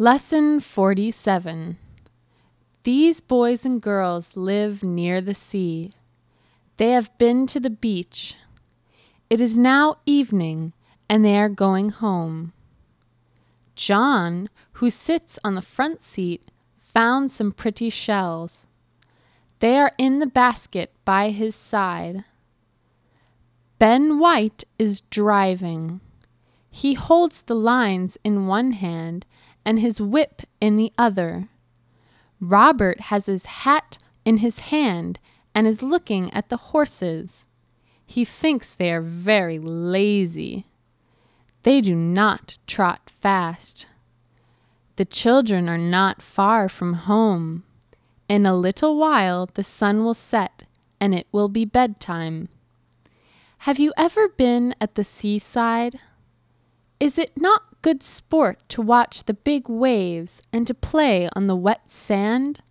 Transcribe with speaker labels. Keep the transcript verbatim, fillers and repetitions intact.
Speaker 1: Lesson forty-seven. These boys and girls live near the sea. They have been to the beach. It is now evening, and they are going home. John, who sits on the front seat, found some pretty shells. They are in the basket by his side. Ben White is driving. He holds the lines in one hand and his whip in the other. Robert has his hat in his hand and is looking at the horses. He thinks they are very lazy. They do not trot fast. The children are not far from home. In a little while the sun will set and it will be bedtime. Have you ever been at the seaside? Is it not good sport to watch the big waves and to play on the wet sand?